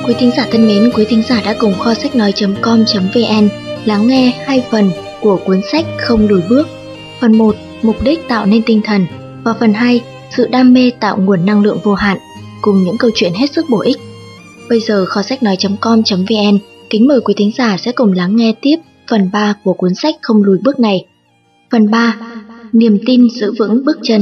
Quý thính giả thân mến, quý thính giả đã cùng kho sách nói.com.vn lắng nghe 2 phần của cuốn sách Không lùi bước. Phần 1, mục đích tạo nên tinh thần, và phần 2, sự đam mê tạo nguồn năng lượng vô hạn, cùng những câu chuyện hết sức bổ ích. Bây giờ kho sách nói.com.vn kính mời quý thính giả sẽ cùng lắng nghe tiếp phần 3 của cuốn sách Không lùi bước này. Phần 3, niềm tin giữ vững bước chân.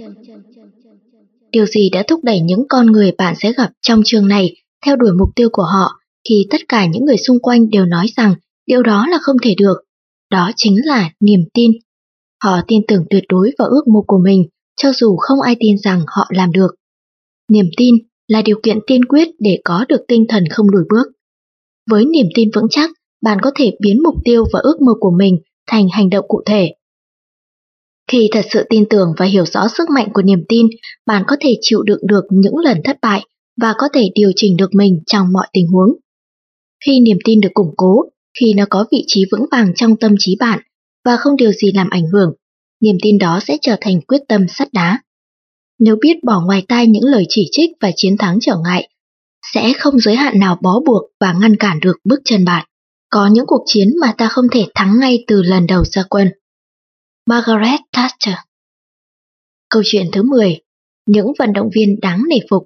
Điều gì đã thúc đẩy những con người bạn sẽ gặp trong chương này theo đuổi mục tiêu của họ khi tất cả những người xung quanh đều nói rằng điều đó là không thể được? Đó chính là niềm tin. Họ tin tưởng tuyệt đối vào ước mơ của mình, cho dù không ai tin rằng họ làm được. Niềm tin là điều kiện tiên quyết để có được tinh thần không lùi bước. Với niềm tin vững chắc, bạn có thể biến mục tiêu và ước mơ của mình thành hành động cụ thể. Khi thật sự tin tưởng và hiểu rõ sức mạnh của niềm tin, bạn có thể chịu đựng được những lần thất bại và có thể điều chỉnh được mình trong mọi tình huống. Khi niềm tin được củng cố, khi nó có vị trí vững vàng trong tâm trí bạn và không điều gì làm ảnh hưởng, niềm tin đó sẽ trở thành quyết tâm sắt đá. Nếu biết bỏ ngoài tai những lời chỉ trích và chiến thắng trở ngại, sẽ không giới hạn nào bó buộc và ngăn cản được bước chân bạn. Có những cuộc chiến mà ta không thể thắng ngay từ lần đầu ra quân. Margaret Thatcher. Câu chuyện thứ 10. Những vận động viên đáng nể phục.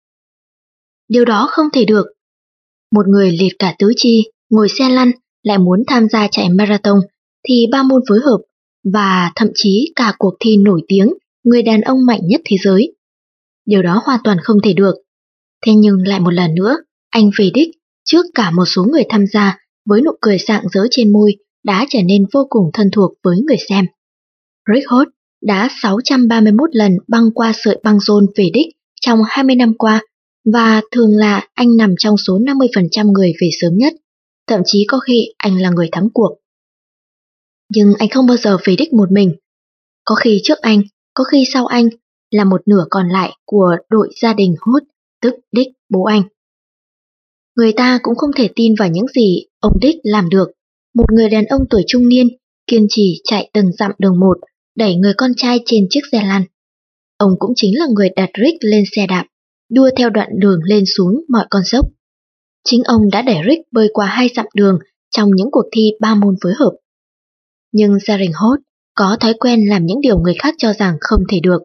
Điều đó không thể được. Một người liệt cả tứ chi, ngồi xe lăn, lại muốn tham gia chạy marathon thì 3 môn phối hợp và thậm chí cả cuộc thi nổi tiếng người đàn ông mạnh nhất thế giới. Điều đó hoàn toàn không thể được. Thế nhưng lại một lần nữa, anh về đích trước cả một số người tham gia với nụ cười rạng rỡ trên môi đã trở nên vô cùng thân thuộc với người xem. Rick Holt đã 631 lần băng qua sợi băng rôn về đích trong 20 năm qua, và thường là anh nằm trong số 50% người về sớm nhất, thậm chí có khi anh là người thắng cuộc. Nhưng anh không bao giờ về đích một mình. Có khi trước anh, có khi sau anh, là một nửa còn lại của đội gia đình Holt, tức Dick bố anh. Người ta cũng không thể tin vào những gì ông Dick làm được. Một người đàn ông tuổi trung niên, kiên trì chạy từng dặm đường một, đẩy người con trai trên chiếc xe lăn. Ông cũng chính là người đặt Rick lên xe đạp, đua theo đoạn đường lên xuống mọi con dốc. Chính ông đã đẩy Rick bơi qua 2 dặm đường trong những cuộc thi 3 môn phối hợp. Nhưng gia đình Holt có thói quen làm những điều người khác cho rằng không thể được.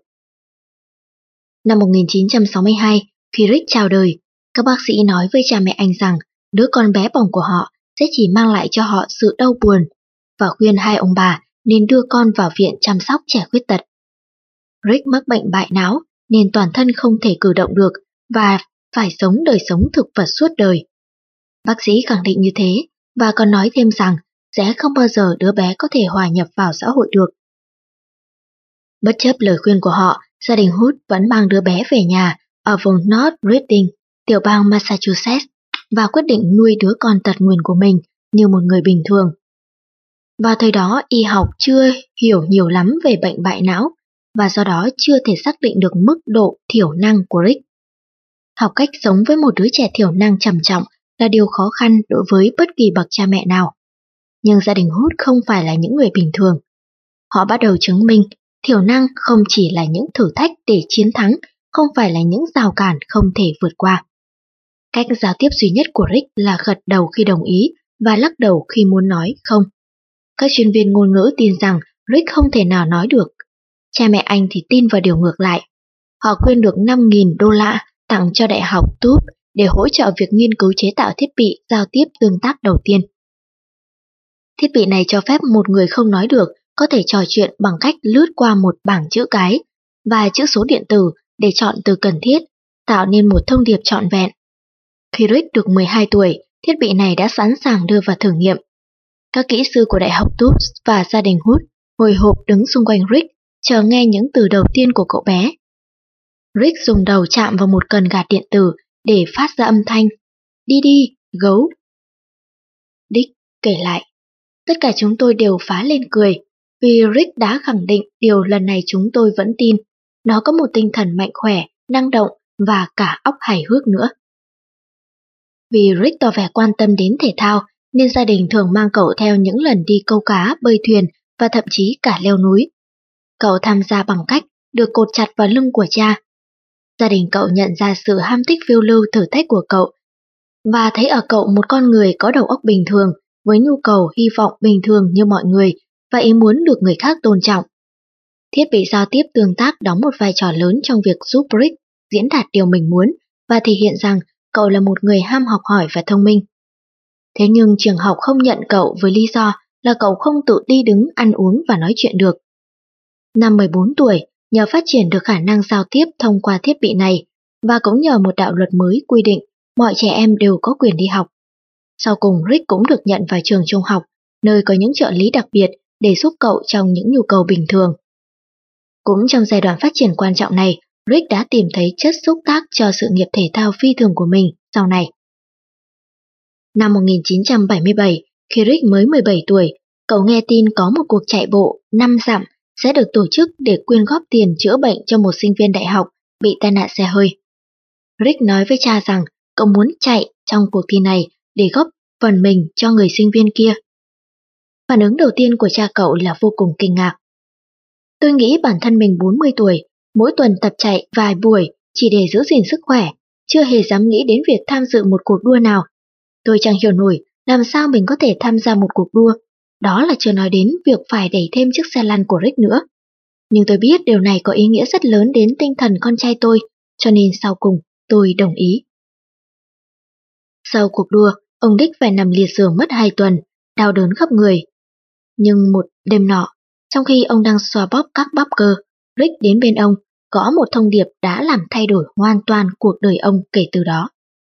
Năm 1962, khi Rick chào đời, các bác sĩ nói với cha mẹ anh rằng đứa con bé bỏng của họ sẽ chỉ mang lại cho họ sự đau buồn, và khuyên hai ông bà nên đưa con vào viện chăm sóc trẻ khuyết tật. Rick mắc bệnh bại não nên toàn thân không thể cử động được và phải sống đời sống thực vật suốt đời. Bác sĩ khẳng định như thế và còn nói thêm rằng sẽ không bao giờ đứa bé có thể hòa nhập vào xã hội được. Bất chấp lời khuyên của họ, gia đình Holt vẫn mang đứa bé về nhà ở vùng North Reading, tiểu bang Massachusetts, và quyết định nuôi đứa con tật nguyền của mình như một người bình thường. Vào thời đó, y học chưa hiểu nhiều lắm về bệnh bại não, và do đó chưa thể xác định được mức độ thiểu năng của Rick. Học cách sống với một đứa trẻ thiểu năng trầm trọng là điều khó khăn đối với bất kỳ bậc cha mẹ nào. Nhưng gia đình Holt không phải là những người bình thường. Họ bắt đầu chứng minh thiểu năng không chỉ là những thử thách để chiến thắng, không phải là những rào cản không thể vượt qua. Cách giao tiếp duy nhất của Rick là gật đầu khi đồng ý và lắc đầu khi muốn nói không. Các chuyên viên ngôn ngữ tin rằng Rick không thể nào nói được. Cha mẹ anh thì tin vào điều ngược lại. Họ quyên được $5.000 tặng cho Đại học Tufts để hỗ trợ việc nghiên cứu chế tạo thiết bị giao tiếp tương tác đầu tiên. Thiết bị này cho phép một người không nói được có thể trò chuyện bằng cách lướt qua một bảng chữ cái và chữ số điện tử để chọn từ cần thiết, tạo nên một thông điệp trọn vẹn. Khi Rick được 12 tuổi, thiết bị này đã sẵn sàng đưa vào thử nghiệm. Các kỹ sư của Đại học Tufts và gia đình Holt hồi hộp đứng xung quanh Rick, chờ nghe những từ đầu tiên của cậu bé. Rick dùng đầu chạm vào một cần gạt điện tử để phát ra âm thanh "Đi đi, gấu." Dick kể lại, tất cả chúng tôi đều phá lên cười, vì Rick đã khẳng định điều lần này chúng tôi vẫn tin. Nó có một tinh thần mạnh khỏe, năng động và cả óc hài hước nữa. Vì Rick tỏ vẻ quan tâm đến thể thao, nên gia đình thường mang cậu theo những lần đi câu cá, bơi thuyền và thậm chí cả leo núi. Cậu tham gia bằng cách được cột chặt vào lưng của cha. Gia đình cậu nhận ra sự ham thích phiêu lưu thử thách của cậu, và thấy ở cậu một con người có đầu óc bình thường, với nhu cầu hy vọng bình thường như mọi người và ý muốn được người khác tôn trọng. Thiết bị giao tiếp tương tác đóng một vai trò lớn trong việc giúp Rick diễn đạt điều mình muốn và thể hiện rằng cậu là một người ham học hỏi và thông minh. Thế nhưng trường học không nhận cậu với lý do là cậu không tự đi đứng, ăn uống và nói chuyện được. Năm 14 tuổi, nhờ phát triển được khả năng giao tiếp thông qua thiết bị này và cũng nhờ một đạo luật mới quy định mọi trẻ em đều có quyền đi học. Sau cùng Rick cũng được nhận vào trường trung học, nơi có những trợ lý đặc biệt để giúp cậu trong những nhu cầu bình thường. Cũng trong giai đoạn phát triển quan trọng này, Rick đã tìm thấy chất xúc tác cho sự nghiệp thể thao phi thường của mình sau này. Năm 1977, khi Rick mới 17 tuổi, cậu nghe tin có một cuộc chạy bộ 5 dặm sẽ được tổ chức để quyên góp tiền chữa bệnh cho một sinh viên đại học bị tai nạn xe hơi. Rick nói với cha rằng cậu muốn chạy trong cuộc thi này để góp phần mình cho người sinh viên kia. Phản ứng đầu tiên của cha cậu là vô cùng kinh ngạc. Tôi nghĩ bản thân mình 40 tuổi, mỗi tuần tập chạy vài buổi chỉ để giữ gìn sức khỏe, chưa hề dám nghĩ đến việc tham dự một cuộc đua nào. Tôi chẳng hiểu nổi làm sao mình có thể tham gia một cuộc đua, đó là chưa nói đến việc phải đẩy thêm chiếc xe lăn của Rick nữa. Nhưng tôi biết điều này có ý nghĩa rất lớn đến tinh thần con trai tôi, cho nên sau cùng tôi đồng ý. Sau cuộc đua, ông Dick phải nằm liệt giường mất 2 tuần, đau đớn khắp người. Nhưng một đêm nọ, trong khi ông đang xoa bóp các bắp cơ, Rick đến bên ông, gõ một thông điệp đã làm thay đổi hoàn toàn cuộc đời ông kể từ đó.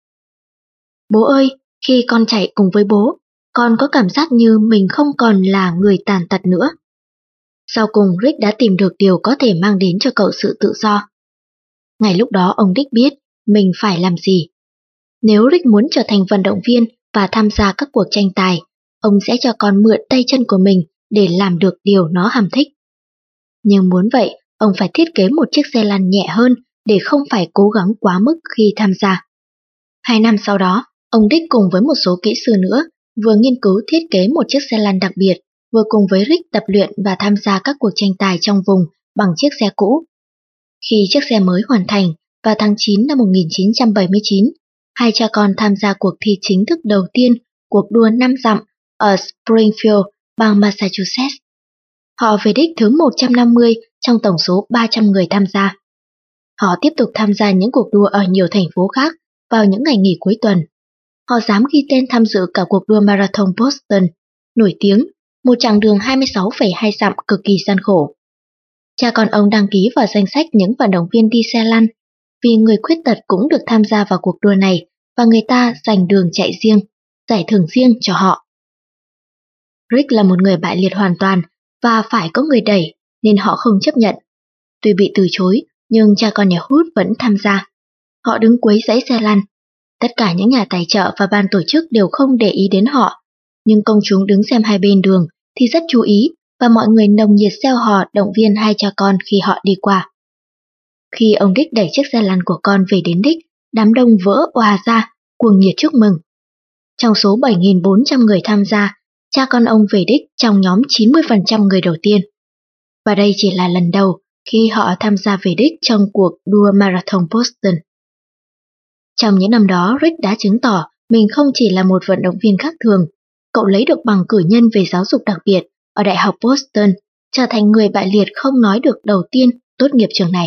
Bố ơi, khi con chạy cùng với bố, con có cảm giác như mình không còn là người tàn tật nữa. Sau cùng Rick đã tìm được điều có thể mang đến cho cậu sự tự do. Ngay lúc đó ông Dick biết mình phải làm gì. Nếu Rick muốn trở thành vận động viên và tham gia các cuộc tranh tài, ông sẽ cho con mượn tay chân của mình để làm được điều nó ham thích. Nhưng muốn vậy, ông phải thiết kế một chiếc xe lăn nhẹ hơn để không phải cố gắng quá mức khi tham gia. 2 năm sau đó, ông Dick cùng với một số kỹ sư nữa vừa nghiên cứu thiết kế một chiếc xe lăn đặc biệt, vừa cùng với Rick tập luyện và tham gia các cuộc tranh tài trong vùng bằng chiếc xe cũ. Khi chiếc xe mới hoàn thành, vào tháng 9 năm 1979, hai cha con tham gia cuộc thi chính thức đầu tiên, cuộc đua 5 dặm ở Springfield, bang Massachusetts. Họ về đích thứ 150 trong tổng số 300 người tham gia. Họ tiếp tục tham gia những cuộc đua ở nhiều thành phố khác vào những ngày nghỉ cuối tuần. Họ dám ghi tên tham dự cả cuộc đua Marathon Boston, nổi tiếng, một chặng đường 26,2 dặm cực kỳ gian khổ. Cha con ông đăng ký vào danh sách những vận động viên đi xe lăn, vì người khuyết tật cũng được tham gia vào cuộc đua này và người ta dành đường chạy riêng, giải thưởng riêng cho họ. Rick là một người bại liệt hoàn toàn và phải có người đẩy nên họ không chấp nhận. Tuy bị từ chối, nhưng cha con nhà Hood vẫn tham gia. Họ đứng quấy rẫy xe lăn. Tất cả những nhà tài trợ và ban tổ chức đều không để ý đến họ, nhưng công chúng đứng xem hai bên đường thì rất chú ý và mọi người nồng nhiệt reo hò động viên hai cha con khi họ đi qua. Khi ông Dick đẩy chiếc xe lăn của con về đến đích, đám đông vỡ òa ra, cuồng nhiệt chúc mừng. Trong số 7.400 người tham gia, cha con ông về đích trong nhóm 90% người đầu tiên. Và đây chỉ là lần đầu khi họ tham gia về đích trong cuộc đua Marathon Boston. Trong những năm đó, Rick đã chứng tỏ mình không chỉ là một vận động viên khác thường. Cậu lấy được bằng cử nhân về giáo dục đặc biệt ở Đại học Boston, trở thành người bại liệt không nói được đầu tiên tốt nghiệp trường này.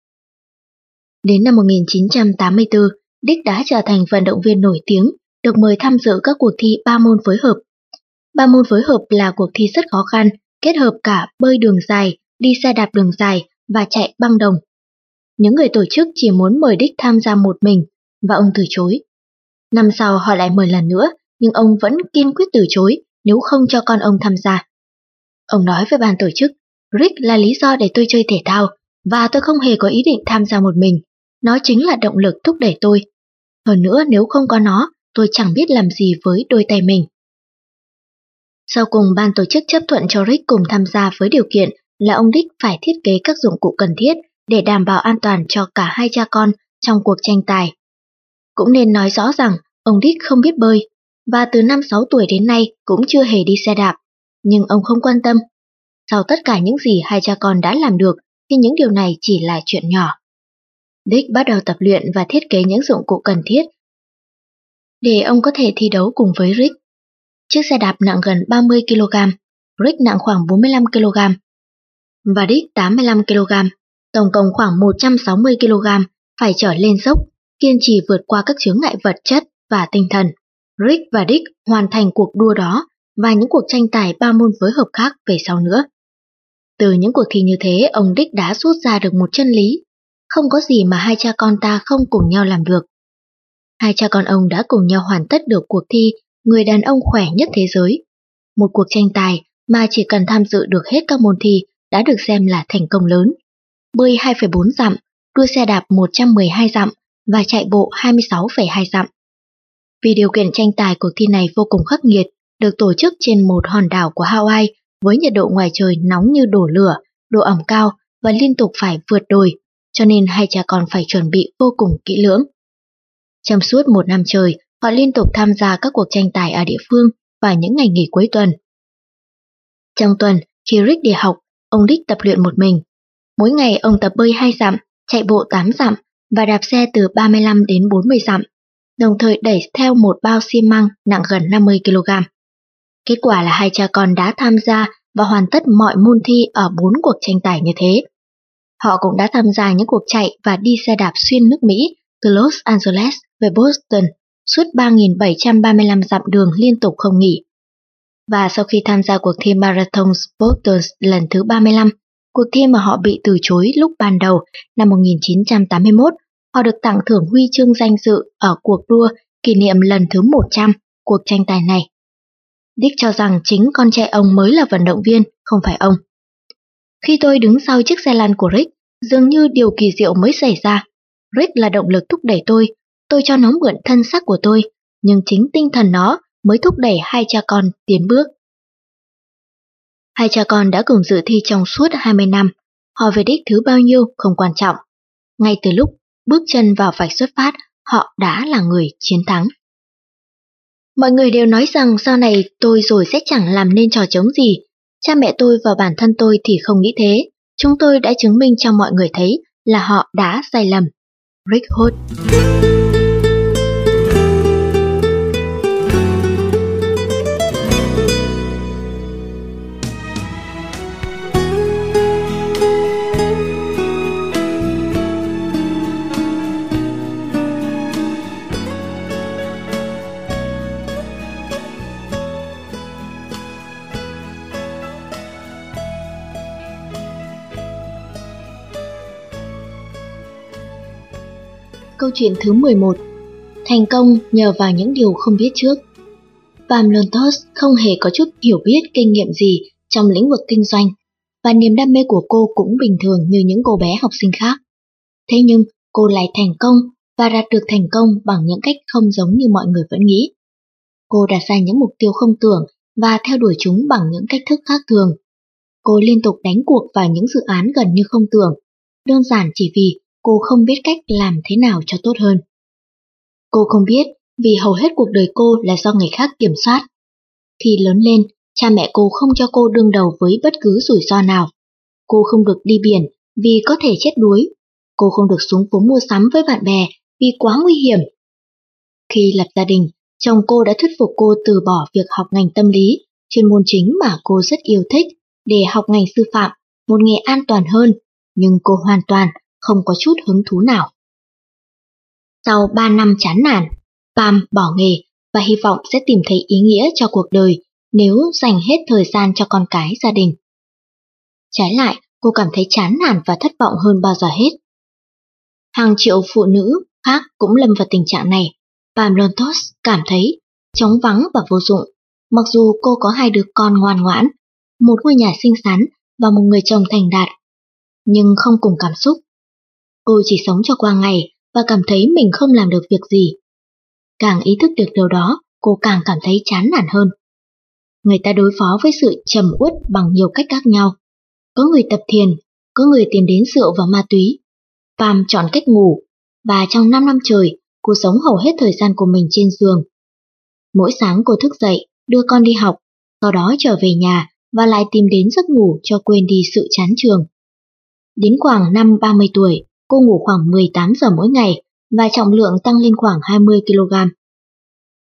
Đến năm 1984, Dick đã trở thành vận động viên nổi tiếng, được mời tham dự các cuộc thi 3 môn phối hợp. 3 môn phối hợp là cuộc thi rất khó khăn, kết hợp cả bơi đường dài, đi xe đạp đường dài và chạy băng đồng. Những người tổ chức chỉ muốn mời Dick tham gia một mình, và ông từ chối. Năm sau họ lại mời lần nữa, nhưng ông vẫn kiên quyết từ chối nếu không cho con ông tham gia. Ông nói với ban tổ chức, Rick là lý do để tôi chơi thể thao, và tôi không hề có ý định tham gia một mình. Nó chính là động lực thúc đẩy tôi. Hơn nữa nếu không có nó, tôi chẳng biết làm gì với đôi tay mình. Sau cùng ban tổ chức chấp thuận cho Rick cùng tham gia với điều kiện là ông Dick phải thiết kế các dụng cụ cần thiết để đảm bảo an toàn cho cả hai cha con trong cuộc tranh tài. Cũng nên nói rõ rằng ông Dick không biết bơi, và từ năm 6 tuổi đến nay cũng chưa hề đi xe đạp, nhưng ông không quan tâm. Sau tất cả những gì hai cha con đã làm được thì những điều này chỉ là chuyện nhỏ. Dick bắt đầu tập luyện và thiết kế những dụng cụ cần thiết để ông có thể thi đấu cùng với Rick. Chiếc xe đạp nặng gần 30 kg, Rick nặng khoảng 45 kg và Dick 85 kg, tổng cộng khoảng 160 kg phải chở lên dốc, kiên trì vượt qua các chướng ngại vật chất và tinh thần. Rick và Dick hoàn thành cuộc đua đó và những cuộc tranh tài 3 môn phối hợp khác về sau nữa. Từ những cuộc thi như thế, ông Dick đã rút ra được một chân lý: không có gì mà hai cha con ta không cùng nhau làm được. Hai cha con ông đã cùng nhau hoàn tất được cuộc thi người đàn ông khỏe nhất thế giới. Một cuộc tranh tài mà chỉ cần tham dự được hết các môn thi đã được xem là thành công lớn. Bơi 2,4 dặm, đua xe đạp 112 dặm và chạy bộ 26,2 dặm. Vì điều kiện tranh tài cuộc thi này vô cùng khắc nghiệt, được tổ chức trên một hòn đảo của Hawaii với nhiệt độ ngoài trời nóng như đổ lửa, độ ẩm cao và liên tục phải vượt đồi, cho nên hai cha con phải chuẩn bị vô cùng kỹ lưỡng. Trong suốt một năm trời, họ liên tục tham gia các cuộc tranh tài ở địa phương và những ngày nghỉ cuối tuần. Trong tuần, khi Rick đi học, ông Dick tập luyện một mình. Mỗi ngày ông tập bơi 2 dặm, chạy bộ 8 dặm và đạp xe từ 35 đến 40 dặm, đồng thời đẩy theo một bao xi măng nặng gần 50 kg. Kết quả là hai cha con đã tham gia và hoàn tất mọi môn thi ở 4 cuộc tranh tài như thế. Họ cũng đã tham gia những cuộc chạy và đi xe đạp xuyên nước Mỹ từ Los Angeles về Boston suốt 3.735 dặm đường liên tục không nghỉ. Và sau khi tham gia cuộc thi Marathon Boston lần thứ 35, cuộc thi mà họ bị từ chối lúc ban đầu năm 1981, họ được tặng thưởng huy chương danh dự ở cuộc đua kỷ niệm lần thứ 100 cuộc tranh tài này. Dick cho rằng chính con trai ông mới là vận động viên, không phải ông. Khi tôi đứng sau chiếc xe lăn của Rick, dường như điều kỳ diệu mới xảy ra. Rick là động lực thúc đẩy tôi cho nó mượn thân xác của tôi, nhưng chính tinh thần nó mới thúc đẩy hai cha con tiến bước. Hai cha con đã cùng dự thi trong suốt 20 năm, họ về đích thứ bao nhiêu không quan trọng. Ngay từ lúc bước chân vào vạch xuất phát, họ đã là người chiến thắng. Mọi người đều nói rằng sau này tôi rồi sẽ chẳng làm nên trò trống gì. Cha mẹ tôi và bản thân tôi thì không nghĩ thế. Chúng tôi đã chứng minh cho mọi người thấy là họ đã sai lầm. Rick Hood. Câu chuyện thứ 11. Thành công nhờ vào những điều không biết trước. Pam Lontos không hề có chút hiểu biết kinh nghiệm gì trong lĩnh vực kinh doanh, và niềm đam mê của cô cũng bình thường như những cô bé học sinh khác. Thế nhưng cô lại thành công và đạt được thành công bằng những cách không giống như mọi người vẫn nghĩ. Cô đặt ra những mục tiêu không tưởng và theo đuổi chúng bằng những cách thức khác thường. Cô liên tục đánh cuộc vào những dự án gần như không tưởng, đơn giản chỉ vì cô không biết cách làm thế nào cho tốt hơn. Cô không biết vì hầu hết cuộc đời cô là do người khác kiểm soát. Khi lớn lên, cha mẹ cô không cho cô đương đầu với bất cứ rủi ro nào. Cô không được đi biển vì có thể chết đuối. Cô không được xuống phố mua sắm với bạn bè vì quá nguy hiểm. Khi lập gia đình, chồng cô đã thuyết phục cô từ bỏ việc học ngành tâm lý, chuyên môn chính mà cô rất yêu thích, để học ngành sư phạm, một nghề an toàn hơn, nhưng cô hoàn toàn không có chút hứng thú nào. Sau 3 năm chán nản, Pam bỏ nghề và hy vọng sẽ tìm thấy ý nghĩa cho cuộc đời nếu dành hết thời gian cho con cái gia đình. Trái lại, cô cảm thấy chán nản và thất vọng hơn bao giờ hết. Hàng triệu phụ nữ khác cũng lâm vào tình trạng này. Pam Lontos cảm thấy trống vắng và vô dụng, mặc dù cô có 2 đứa con ngoan ngoãn, một ngôi nhà xinh xắn và một người chồng thành đạt, nhưng không cùng cảm xúc. Cô chỉ sống cho qua ngày và cảm thấy mình không làm được việc gì. Càng ý thức được điều đó, cô càng cảm thấy chán nản hơn. Người ta đối phó với sự trầm uất bằng nhiều cách khác nhau. Có người tập thiền, có người tìm đến rượu và ma túy. Pam chọn cách ngủ, và trong 5 năm trời, cô sống hầu hết thời gian của mình trên giường. Mỗi sáng cô thức dậy, đưa con đi học, sau đó trở về nhà và lại tìm đến giấc ngủ cho quên đi sự chán trường. Đến khoảng năm 30 tuổi, cô ngủ khoảng 18 giờ mỗi ngày và trọng lượng tăng lên khoảng 20 kg.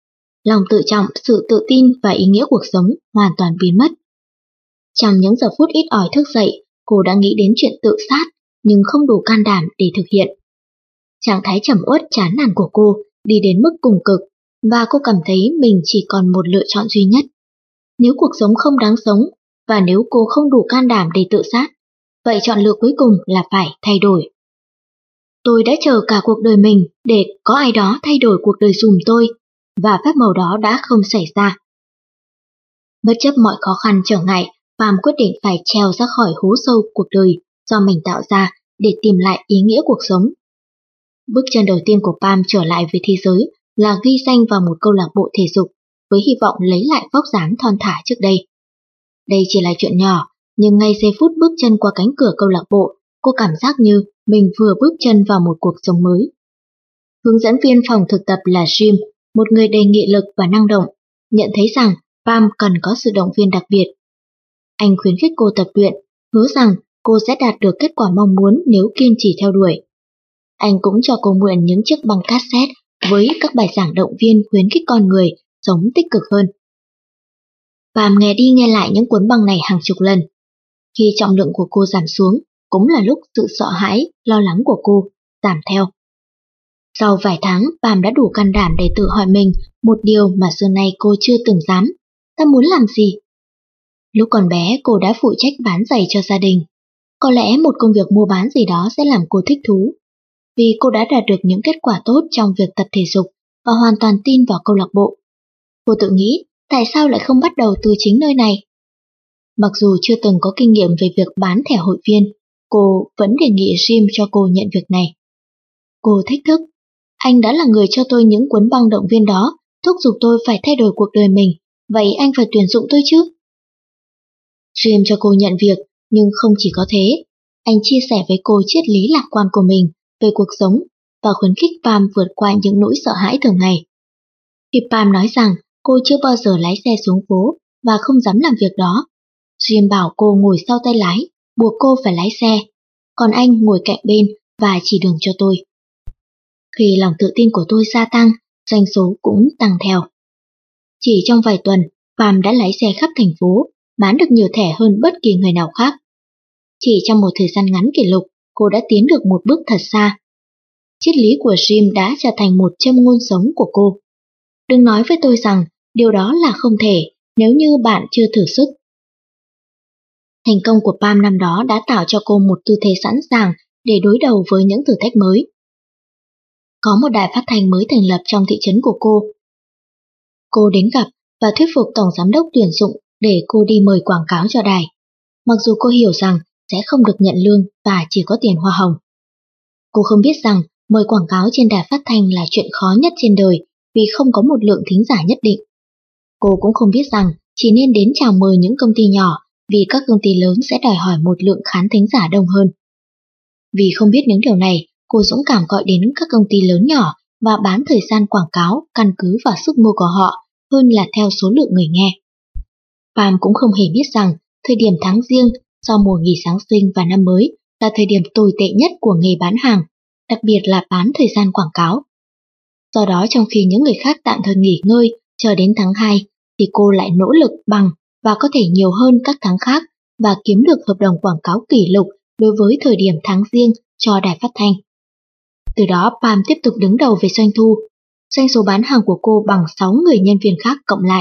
lòng tự trọng, sự tự tin và ý nghĩa cuộc sống hoàn toàn biến mất. Trong những giờ phút ít ỏi thức dậy, cô đã nghĩ đến chuyện tự sát, nhưng không đủ can đảm để thực hiện. Trạng thái trầm uất chán nản của cô đi đến mức cùng cực, và cô cảm thấy mình chỉ còn một lựa chọn duy nhất. Nếu cuộc sống không đáng sống, và nếu cô không đủ can đảm để tự sát, vậy chọn lựa cuối cùng là phải thay đổi. Tôi đã chờ cả cuộc đời mình để có ai đó thay đổi cuộc đời giùm tôi, và phép màu đó đã không xảy ra. Bất chấp mọi khó khăn trở ngại, Pam quyết định phải trèo ra khỏi hố sâu cuộc đời do mình tạo ra để tìm lại ý nghĩa cuộc sống. Bước chân đầu tiên của Pam trở lại với thế giới là ghi danh vào một câu lạc bộ thể dục với hy vọng lấy lại vóc dáng thon thả trước đây. Đây chỉ là chuyện nhỏ, nhưng ngay giây phút bước chân qua cánh cửa câu lạc bộ, cô cảm giác như mình vừa bước chân vào một cuộc sống mới. Hướng dẫn viên phòng thực tập là Jim, một người đầy nghị lực và năng động, nhận thấy rằng Pam cần có sự động viên đặc biệt. Anh khuyến khích cô tập luyện, hứa rằng cô sẽ đạt được kết quả mong muốn nếu kiên trì theo đuổi. Anh cũng cho cô mượn những chiếc băng cassette với các bài giảng động viên khuyến khích con người sống tích cực hơn. Pam nghe đi nghe lại những cuốn băng này hàng chục lần. Khi trọng lượng của cô giảm xuống, cũng là lúc sự sợ hãi, lo lắng của cô giảm theo. Sau vài tháng, Pam đã đủ can đảm để tự hỏi mình một điều mà xưa nay cô chưa từng dám. Ta muốn làm gì? Lúc còn bé, cô đã phụ trách bán giày cho gia đình. Có lẽ một công việc mua bán gì đó sẽ làm cô thích thú. Vì cô đã đạt được những kết quả tốt trong việc tập thể dục và hoàn toàn tin vào câu lạc bộ. Cô tự nghĩ, tại sao lại không bắt đầu từ chính nơi này? Mặc dù chưa từng có kinh nghiệm về việc bán thẻ hội viên, cô vẫn đề nghị Jim cho cô nhận việc này. Cô thách thức, anh đã là người cho tôi những cuốn băng động viên đó, thúc giục tôi phải thay đổi cuộc đời mình, vậy anh phải tuyển dụng tôi chứ? Jim cho cô nhận việc, nhưng không chỉ có thế. Anh chia sẻ với cô triết lý lạc quan của mình về cuộc sống và khuyến khích Pam vượt qua những nỗi sợ hãi thường ngày. Khi Pam nói rằng cô chưa bao giờ lái xe xuống phố và không dám làm việc đó, Jim bảo cô ngồi sau tay lái, buộc cô phải lái xe, còn anh ngồi cạnh bên và chỉ đường cho tôi. Khi lòng tự tin của tôi gia tăng, doanh số cũng tăng theo. Chỉ trong vài tuần, Pam đã lái xe khắp thành phố, bán được nhiều thẻ hơn bất kỳ người nào khác. Chỉ trong một thời gian ngắn kỷ lục, cô đã tiến được một bước thật xa. Triết lý của Jim đã trở thành một châm ngôn sống của cô. Đừng nói với tôi rằng điều đó là không thể nếu như bạn chưa thử sức. Thành công của Pam năm đó đã tạo cho cô một tư thế sẵn sàng để đối đầu với những thử thách mới. Có một đài phát thanh mới thành lập trong thị trấn của cô. Cô đến gặp và thuyết phục tổng giám đốc tuyển dụng để cô đi mời quảng cáo cho đài, mặc dù cô hiểu rằng sẽ không được nhận lương và chỉ có tiền hoa hồng. Cô không biết rằng mời quảng cáo trên đài phát thanh là chuyện khó nhất trên đời vì không có một lượng thính giả nhất định. Cô cũng không biết rằng chỉ nên đến chào mời những công ty nhỏ vì các công ty lớn sẽ đòi hỏi một lượng khán thính giả đông hơn. Vì không biết những điều này, cô dũng cảm gọi đến các công ty lớn nhỏ và bán thời gian quảng cáo căn cứ vào sức mua của họ hơn là theo số lượng người nghe. Pam cũng không hề biết rằng thời điểm tháng Giêng sau mùa nghỉ Giáng sinh và năm mới là thời điểm tồi tệ nhất của nghề bán hàng, đặc biệt là bán thời gian quảng cáo. Do đó trong khi những người khác tạm thời nghỉ ngơi chờ đến tháng 2 thì cô lại nỗ lực bằng và có thể nhiều hơn các tháng khác và kiếm được hợp đồng quảng cáo kỷ lục đối với thời điểm tháng Giêng cho đài phát thanh. Từ đó Pam tiếp tục đứng đầu về doanh thu. Doanh số bán hàng của cô bằng 6 người nhân viên khác cộng lại.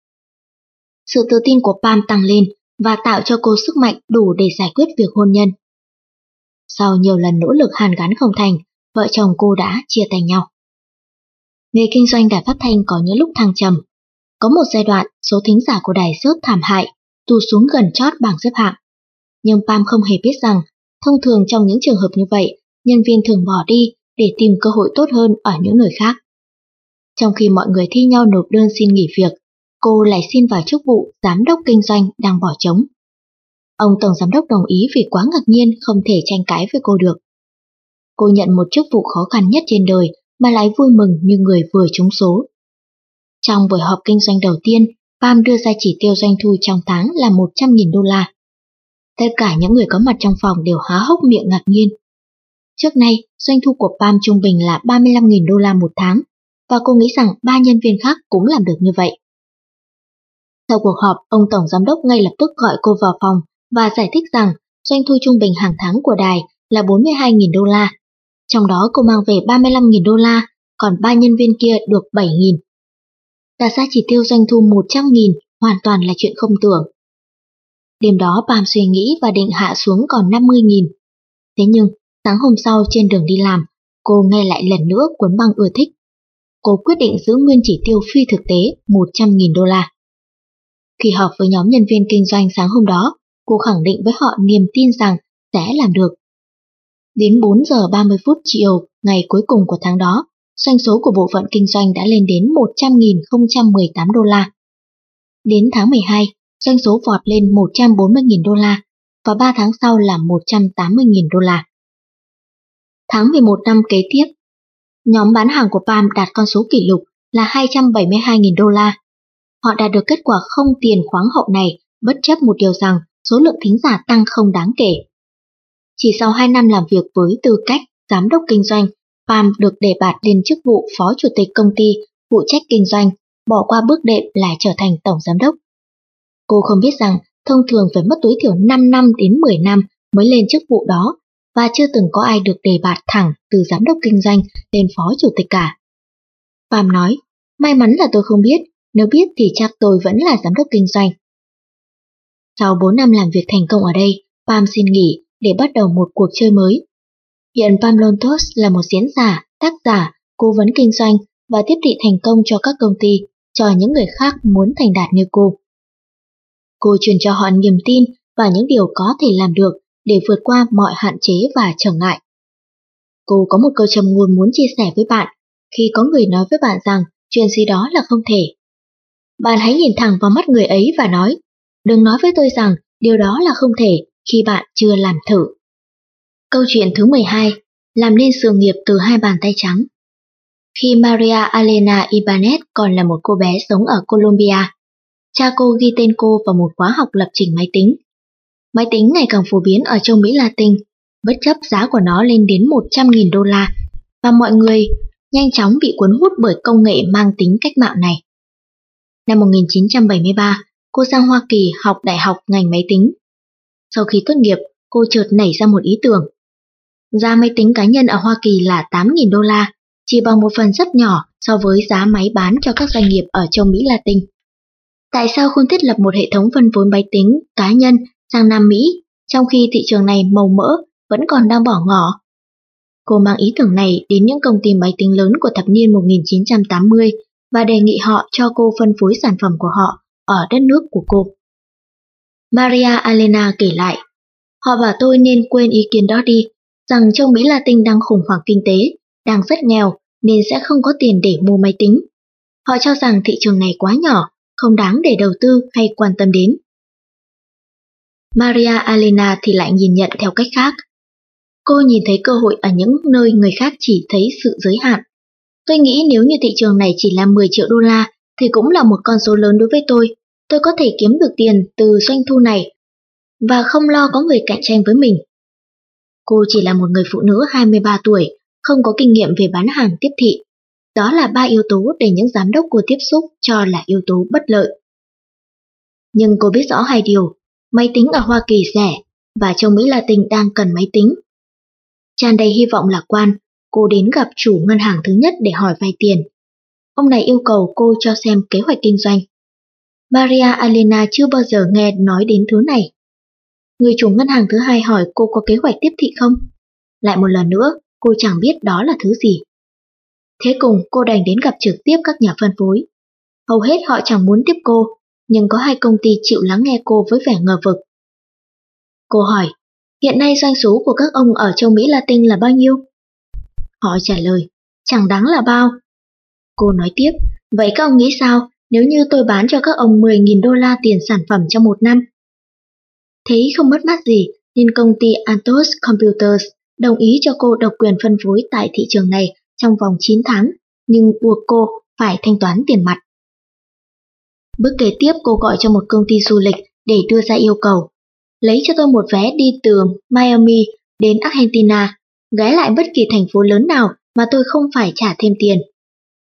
Sự tự tin của Pam tăng lên và tạo cho cô sức mạnh đủ để giải quyết việc hôn nhân. Sau nhiều lần nỗ lực hàn gắn không thành, vợ chồng cô đã chia tay nhau. Nghề kinh doanh đài phát thanh có những lúc thăng trầm. Có một giai đoạn số thính giả của đài rớt thảm hại, tụt xuống gần chót bảng xếp hạng. Nhưng Pam không hề biết rằng, thông thường trong những trường hợp như vậy, nhân viên thường bỏ đi để tìm cơ hội tốt hơn ở những nơi khác. Trong khi mọi người thi nhau nộp đơn xin nghỉ việc, cô lại xin vào chức vụ giám đốc kinh doanh đang bỏ trống. Ông tổng giám đốc đồng ý vì quá ngạc nhiên không thể tranh cãi với cô được. Cô nhận một chức vụ khó khăn nhất trên đời mà lại vui mừng như người vừa trúng số. Trong buổi họp kinh doanh đầu tiên, Pam đưa ra chỉ tiêu doanh thu trong tháng là 100.000 đô la. Tất cả những người có mặt trong phòng đều há hốc miệng ngạc nhiên. Trước nay, doanh thu của Pam trung bình là 35.000 đô la một tháng, và cô nghĩ rằng 3 nhân viên khác cũng làm được như vậy. Sau cuộc họp, ông Tổng Giám đốc ngay lập tức gọi cô vào phòng và giải thích rằng doanh thu trung bình hàng tháng của đài là 42.000 đô la. Trong đó cô mang về 35.000 đô la, còn 3 nhân viên kia được 7.000. Đặt ra chỉ tiêu doanh thu 100.000 hoàn toàn là chuyện không tưởng. Đêm đó Pam suy nghĩ và định hạ xuống còn 50.000. Thế nhưng, sáng hôm sau trên đường đi làm, cô nghe lại lần nữa cuốn băng ưa thích. Cô quyết định giữ nguyên chỉ tiêu phi thực tế 100.000 đô la. Khi họp với nhóm nhân viên kinh doanh sáng hôm đó, cô khẳng định với họ niềm tin rằng sẽ làm được. Đến 4 giờ 30 phút chiều, ngày cuối cùng của tháng đó, doanh số của bộ phận kinh doanh đã lên đến 100.018 đô la. Đến tháng 12, doanh số vọt lên 140.000 đô la và 3 tháng sau là 180.000 đô la. Tháng 11 năm kế tiếp, nhóm bán hàng của Pam đạt con số kỷ lục là 272.000 đô la. Họ đạt được kết quả không tiền khoáng hậu này bất chấp một điều rằng số lượng thính giả tăng không đáng kể. Chỉ sau 2 năm làm việc với tư cách giám đốc kinh doanh, Pam được đề bạt lên chức vụ phó chủ tịch công ty phụ trách kinh doanh, bỏ qua bước đệm là trở thành tổng giám đốc. Cô không biết rằng thông thường phải mất tối thiểu 5 năm đến 10 năm mới lên chức vụ đó và chưa từng có ai được đề bạt thẳng từ giám đốc kinh doanh lên phó chủ tịch cả. Pam nói, may mắn là tôi không biết, nếu biết thì chắc tôi vẫn là giám đốc kinh doanh. Sau 4 năm làm việc thành công ở đây, Pam xin nghỉ để bắt đầu một cuộc chơi mới. Hiện Pam Lontos là một diễn giả, tác giả, cố vấn kinh doanh và tiếp thị thành công cho các công ty, cho những người khác muốn thành đạt như cô. Cô truyền cho họ niềm tin và những điều có thể làm được để vượt qua mọi hạn chế và trở ngại. Cô có một câu trầm ngôn muốn chia sẻ với bạn khi có người nói với bạn rằng chuyện gì đó là không thể. Bạn hãy nhìn thẳng vào mắt người ấy và nói, đừng nói với tôi rằng điều đó là không thể khi bạn chưa làm thử. Câu chuyện thứ 12, làm nên sự nghiệp từ 2 bàn tay trắng. Khi Maria Elena Ibanez còn là một cô bé sống ở Colombia, cha cô ghi tên cô vào một khóa học lập trình máy tính. Máy tính ngày càng phổ biến ở châu Mỹ Latin, bất chấp giá của nó lên đến 100.000 đô la, và mọi người nhanh chóng bị cuốn hút bởi công nghệ mang tính cách mạng này. Năm 1973, cô sang Hoa Kỳ học đại học ngành máy tính. Sau khi tốt nghiệp, cô chợt nảy ra một ý tưởng. Giá máy tính cá nhân ở Hoa Kỳ là 8.000 đô la, chỉ bằng một phần rất nhỏ so với giá máy bán cho các doanh nghiệp ở châu Mỹ Latin. Tại sao không thiết lập một hệ thống phân phối máy tính cá nhân sang Nam Mỹ, trong khi thị trường này màu mỡ vẫn còn đang bỏ ngỏ? Cô mang ý tưởng này đến những công ty máy tính lớn của thập niên 1980 và đề nghị họ cho cô phân phối sản phẩm của họ ở đất nước của cô. Maria Elena kể lại, họ bảo tôi nên quên ý kiến đó đi, rằng châu Mỹ Latin đang khủng hoảng kinh tế, đang rất nghèo nên sẽ không có tiền để mua máy tính. Họ cho rằng thị trường này quá nhỏ, không đáng để đầu tư hay quan tâm đến. Maria Elena thì lại nhìn nhận theo cách khác. Cô nhìn thấy cơ hội ở những nơi người khác chỉ thấy sự giới hạn. Tôi nghĩ nếu như thị trường này chỉ là 10 triệu đô la thì cũng là một con số lớn đối với tôi. Tôi có thể kiếm được tiền từ doanh thu này và không lo có người cạnh tranh với mình. Cô chỉ là một người phụ nữ 23 tuổi, không có kinh nghiệm về bán hàng tiếp thị. Đó là 3 yếu tố để những giám đốc cô tiếp xúc cho là yếu tố bất lợi. Nhưng cô biết rõ 2 điều, máy tính ở Hoa Kỳ rẻ và châu Mỹ Latin đang cần máy tính. Tràn đầy hy vọng lạc quan, cô đến gặp chủ ngân hàng thứ nhất để hỏi vay tiền. Ông này yêu cầu cô cho xem kế hoạch kinh doanh. Maria Elena chưa bao giờ nghe nói đến thứ này. Người chủ ngân hàng thứ hai hỏi cô có kế hoạch tiếp thị không? Lại một lần nữa, cô chẳng biết đó là thứ gì. Thế cùng cô đành đến gặp trực tiếp các nhà phân phối. Hầu hết họ chẳng muốn tiếp cô, nhưng có 2 công ty chịu lắng nghe cô với vẻ ngờ vực. Cô hỏi, hiện nay doanh số của các ông ở châu Mỹ Latin là bao nhiêu? Họ trả lời, chẳng đáng là bao. Cô nói tiếp, vậy các ông nghĩ sao nếu như tôi bán cho các ông 10.000 đô la tiền sản phẩm trong 1 năm? Thấy không mất mát gì nên công ty Antos Computers đồng ý cho cô độc quyền phân phối tại thị trường này trong vòng 9 tháng, nhưng buộc cô phải thanh toán tiền mặt. Bước kế tiếp cô gọi cho một công ty du lịch để đưa ra yêu cầu. Lấy cho tôi một vé đi từ Miami đến Argentina, ghé lại bất kỳ thành phố lớn nào mà tôi không phải trả thêm tiền.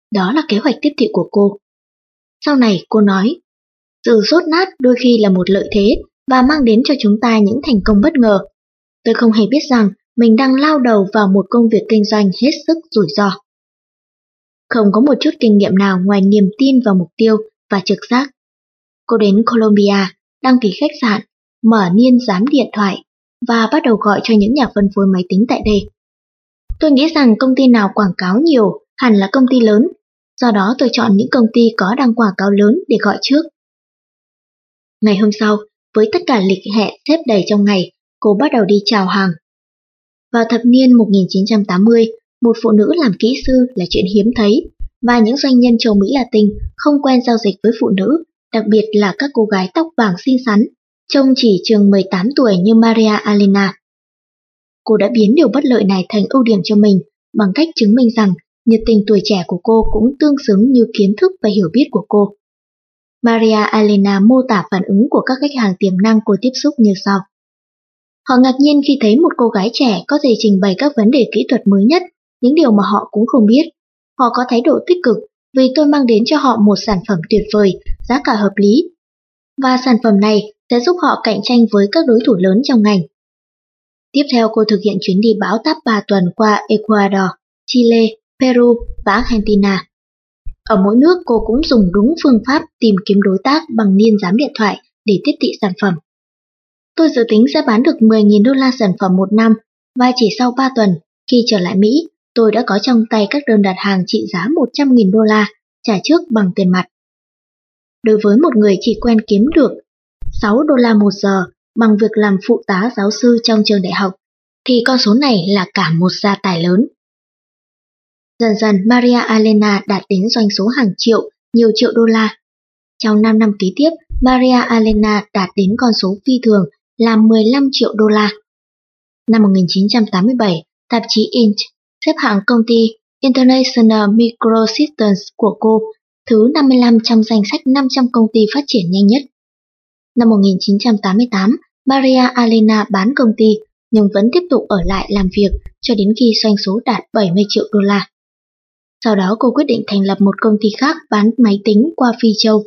Đó là kế hoạch tiếp thị của cô. Sau này cô nói, sự dốt nát đôi khi là một lợi thế và mang đến cho chúng ta những thành công bất ngờ. Tôi không hề biết rằng mình đang lao đầu vào một công việc kinh doanh hết sức rủi ro. Không có một chút kinh nghiệm nào ngoài niềm tin vào mục tiêu và trực giác. Cô đến Colombia, đăng ký khách sạn, mở niên giám điện thoại và bắt đầu gọi cho những nhà phân phối máy tính tại đây. Tôi nghĩ rằng công ty nào quảng cáo nhiều hẳn là công ty lớn, do đó tôi chọn những công ty có đăng quảng cáo lớn để gọi trước. Ngày hôm sau, với tất cả lịch hẹn xếp đầy trong ngày, cô bắt đầu đi chào hàng. Vào thập niên 1980, một phụ nữ làm kỹ sư là chuyện hiếm thấy, và những doanh nhân châu Mỹ Latin không quen giao dịch với phụ nữ, đặc biệt là các cô gái tóc vàng xinh xắn, trông chỉ chừng 18 tuổi như Maria Elena. Cô đã biến điều bất lợi này thành ưu điểm cho mình bằng cách chứng minh rằng nhiệt tình tuổi trẻ của cô cũng tương xứng như kiến thức và hiểu biết của cô. Maria Elena mô tả phản ứng của các khách hàng tiềm năng cô tiếp xúc như sau. Họ ngạc nhiên khi thấy một cô gái trẻ có thể trình bày các vấn đề kỹ thuật mới nhất, những điều mà họ cũng không biết. Họ có thái độ tích cực vì tôi mang đến cho họ một sản phẩm tuyệt vời, giá cả hợp lý. Và sản phẩm này sẽ giúp họ cạnh tranh với các đối thủ lớn trong ngành. Tiếp theo cô thực hiện chuyến đi bão táp 3 tuần qua Ecuador, Chile, Peru và Argentina. Ở mỗi nước cô cũng dùng đúng phương pháp tìm kiếm đối tác bằng niên giám điện thoại để tiếp thị sản phẩm. Tôi dự tính sẽ bán được 10.000 đô la sản phẩm một năm, và chỉ sau 3 tuần, khi trở lại Mỹ, tôi đã có trong tay các đơn đặt hàng trị giá 100.000 đô la, trả trước bằng tiền mặt. Đối với một người chỉ quen kiếm được 6 đô la một giờ bằng việc làm phụ tá giáo sư trong trường đại học, thì con số này là cả một gia tài lớn. Dần dần Maria Elena đạt đến doanh số hàng triệu, nhiều triệu đô la. Trong 5 năm kế tiếp, Maria Elena đạt đến con số phi thường là 15 triệu đô la. Năm 1987, tạp chí Inc. xếp hạng công ty International Microsystems của cô thứ 55 trong danh sách 500 công ty phát triển nhanh nhất. Năm 1988, Maria Elena bán công ty nhưng vẫn tiếp tục ở lại làm việc cho đến khi doanh số đạt 70 triệu đô la. Sau đó cô quyết định thành lập một công ty khác bán máy tính qua Phi Châu.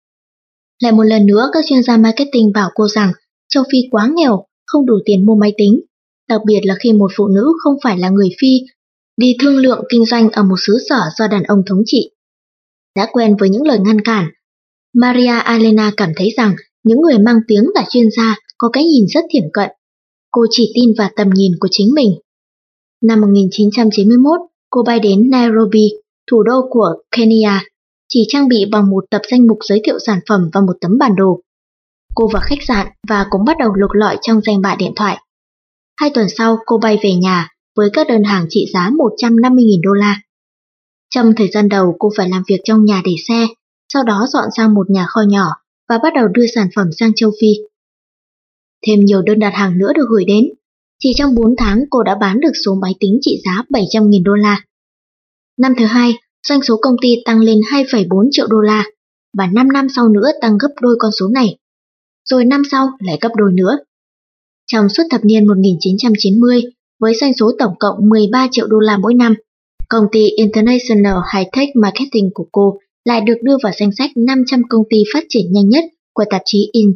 Lại một lần nữa các chuyên gia marketing bảo cô rằng châu Phi quá nghèo, không đủ tiền mua máy tính, đặc biệt là khi một phụ nữ không phải là người Phi đi thương lượng kinh doanh ở một xứ sở do đàn ông thống trị. Đã quen với những lời ngăn cản, Maria Elena cảm thấy rằng những người mang tiếng là chuyên gia có cái nhìn rất thiển cận. Cô chỉ tin vào tầm nhìn của chính mình. Năm 1991, cô bay đến Nairobi, thủ đô của Kenya, chỉ trang bị bằng một tập danh mục giới thiệu sản phẩm và một tấm bản đồ. Cô vào khách sạn và cũng bắt đầu lục lọi trong danh bạ điện thoại. 2 tuần sau, cô bay về nhà với các đơn hàng trị giá 150.000 đô la. Trong thời gian đầu, cô phải làm việc trong nhà để xe, sau đó dọn sang một nhà kho nhỏ và bắt đầu đưa sản phẩm sang châu Phi. Thêm nhiều đơn đặt hàng nữa được gửi đến. Chỉ trong 4 tháng cô đã bán được số máy tính trị giá 700.000 đô la. Năm thứ hai, doanh số công ty tăng lên 2,4 triệu đô la, và 5 năm sau nữa tăng gấp đôi con số này. Rồi năm sau lại gấp đôi nữa. Trong suốt thập niên 1990, với doanh số tổng cộng 13 triệu đô la mỗi năm, công ty International High-Tech Marketing của cô lại được đưa vào danh sách 500 công ty phát triển nhanh nhất của tạp chí Inc.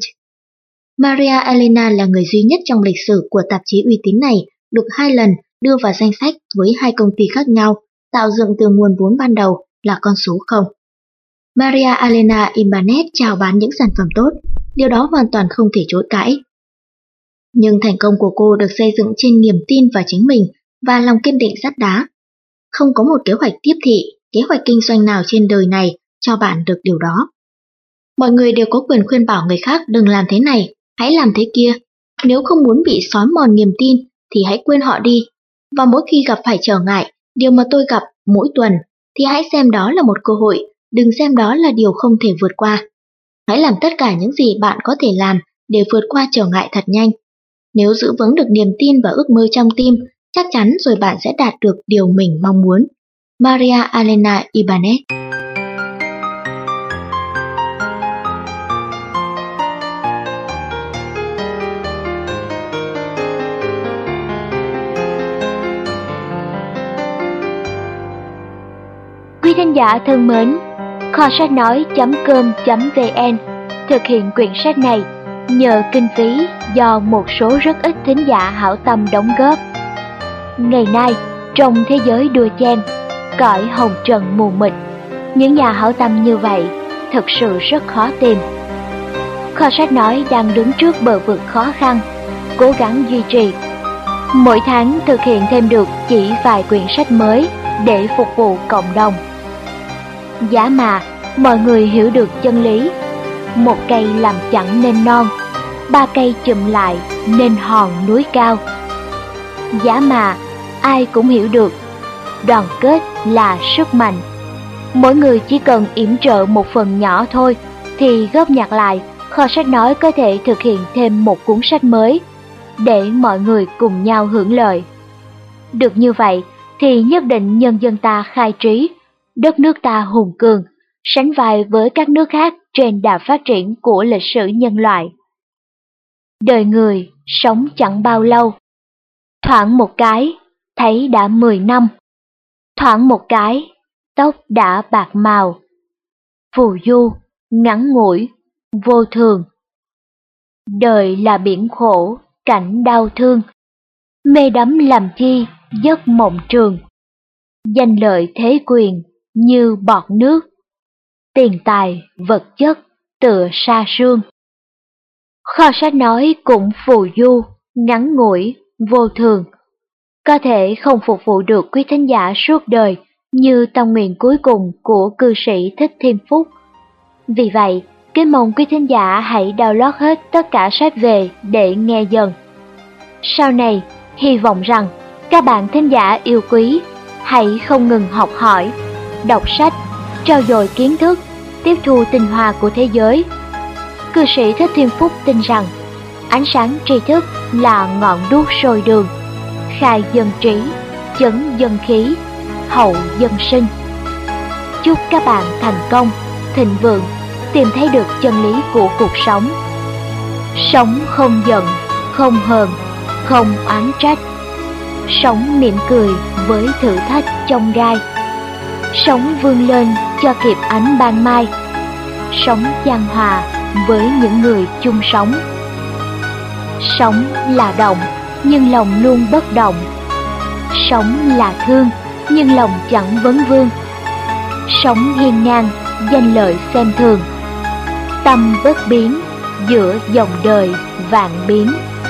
Maria Elena là người duy nhất trong lịch sử của tạp chí uy tín này được 2 lần đưa vào danh sách với 2 công ty khác nhau, tạo dựng từ nguồn vốn ban đầu là con số 0. Maria Elena Ibanez chào bán những sản phẩm tốt, điều đó hoàn toàn không thể chối cãi. Nhưng thành công của cô được xây dựng trên niềm tin vào chính mình và lòng kiên định sắt đá. Không có một kế hoạch tiếp thị, kế hoạch kinh doanh nào trên đời này cho bạn được điều đó. Mọi người đều có quyền khuyên bảo người khác đừng làm thế này, hãy làm thế kia. Nếu không muốn bị xói mòn niềm tin thì hãy quên họ đi. Và mỗi khi gặp phải trở ngại, điều mà tôi gặp mỗi tuần, thì hãy xem đó là một cơ hội, đừng xem đó là điều không thể vượt qua. Hãy làm tất cả những gì bạn có thể làm để vượt qua trở ngại thật nhanh. Nếu giữ vững được niềm tin và ước mơ trong tim, chắc chắn rồi bạn sẽ đạt được điều mình mong muốn. Maria Elena Ibanez. Quy thính giả thân mến, kho sách nói.com.vn thực hiện quyển sách này nhờ kinh phí do một số rất ít thính giả hảo tâm đóng góp. Ngày nay, trong thế giới đua chen, cõi hồng trần mù mịt, những nhà hảo tâm như vậy thực sự rất khó tìm. Kho sách nói đang đứng trước bờ vực khó khăn, cố gắng duy trì. Mỗi tháng thực hiện thêm được chỉ vài quyển sách mới để phục vụ cộng đồng. Giá mà mọi người hiểu được chân lý, một cây làm chẳng nên non, ba cây chùm lại nên hòn núi cao. Giá mà ai cũng hiểu được, đoàn kết là sức mạnh. Mỗi người chỉ cần yểm trợ một phần nhỏ thôi thì góp nhặt lại, kho sách nói có thể thực hiện thêm một cuốn sách mới để mọi người cùng nhau hưởng lợi. Được như vậy thì nhất định nhân dân ta khai trí, đất nước ta hùng cường, sánh vai với các nước khác trên đà phát triển của lịch sử nhân loại. Đời người sống chẳng bao lâu, thoảng một cái thấy đã 10 năm, thoảng một cái tóc đã bạc màu. Phù du, ngắn ngủi, vô thường. Đời là biển khổ, cảnh đau thương, mê đắm làm chi giấc mộng trường. Danh lợi thế quyền như bọt nước, tiền tài vật chất tựa sa sương. Kho sách nói cũng phù du, ngắn ngủi, vô thường, có thể không phục vụ được quý thính giả suốt đời như tâm nguyện cuối cùng của cư sĩ Thích Thiên Phúc. Vì vậy, kính mong quý thính giả hãy download hết tất cả sách về để nghe dần. Sau này, hy vọng rằng các bạn thính giả yêu quý hãy không ngừng học hỏi, đọc sách, trau dồi kiến thức, tiếp thu tinh hoa của thế giới. Cư sĩ Thích Thiên Phúc tin rằng ánh sáng tri thức là ngọn đuốc soi đường, khai dân trí, chấn dân khí, hậu dân sinh. Chúc các bạn thành công, thịnh vượng, tìm thấy được chân lý của cuộc sống. Sống không giận, không hờn, không oán trách. Sống mỉm cười với thử thách chông gai. Sống vươn lên cho kịp ánh ban mai. Sống chan hòa với những người chung sống. Sống là động, nhưng lòng luôn bất động. Sống là thương, nhưng lòng chẳng vấn vương. Sống hiên ngang, danh lợi xem thường. Tâm bất biến, giữa dòng đời vạn biến.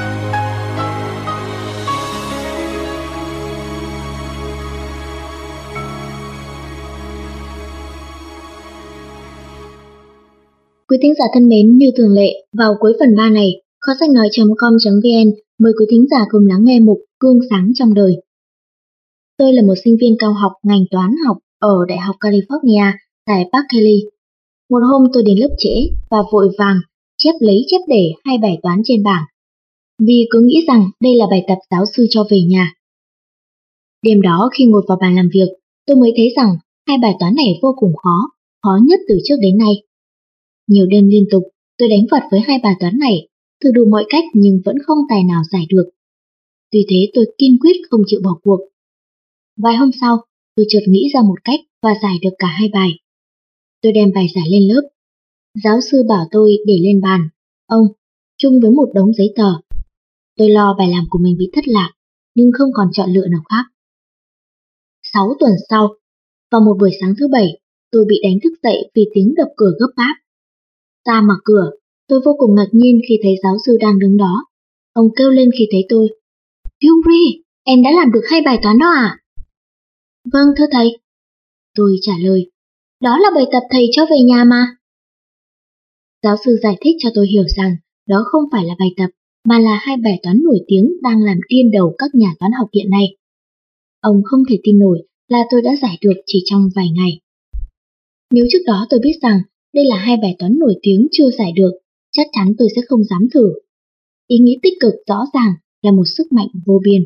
Quý thính giả thân mến, như thường lệ, vào cuối phần 3 này, kho sách nói.com.vn mời quý thính giả cùng lắng nghe mục Gương sáng trong đời. Tôi là một sinh viên cao học ngành toán học ở Đại học California tại Berkeley. Một hôm tôi đến lớp trễ và vội vàng chép để 2 bài toán trên bảng, vì cứ nghĩ rằng đây là bài tập giáo sư cho về nhà. Đêm đó khi ngồi vào bàn làm việc, tôi mới thấy rằng 2 bài toán này vô cùng khó nhất từ trước đến nay. Nhiều đêm liên tục, tôi đánh vật với 2 bài toán này, thử đủ mọi cách nhưng vẫn không tài nào giải được. Tuy thế tôi kiên quyết không chịu bỏ cuộc. Vài hôm sau, tôi chợt nghĩ ra một cách và giải được cả 2 bài. Tôi đem bài giải lên lớp. Giáo sư bảo tôi để lên bàn, ông, chung với một đống giấy tờ. Tôi lo bài làm của mình bị thất lạc, nhưng không còn chọn lựa nào khác. 6 tuần sau, vào một buổi sáng thứ 7, tôi bị đánh thức dậy vì tiếng đập cửa gấp gáp. Ra mở cửa, tôi vô cùng ngạc nhiên khi thấy giáo sư đang đứng đó. Ông kêu lên khi thấy tôi. Fury, em đã làm được 2 bài toán đó à? Vâng, thưa thầy. Tôi trả lời, đó là bài tập thầy cho về nhà mà. Giáo sư giải thích cho tôi hiểu rằng đó không phải là bài tập, mà là 2 bài toán nổi tiếng đang làm điên đầu các nhà toán học hiện nay. Ông không thể tin nổi là tôi đã giải được chỉ trong vài ngày. Nếu trước đó tôi biết rằng đây là 2 bài toán nổi tiếng chưa giải được, chắc chắn tôi sẽ không dám thử. Ý nghĩ tích cực rõ ràng là một sức mạnh vô biên.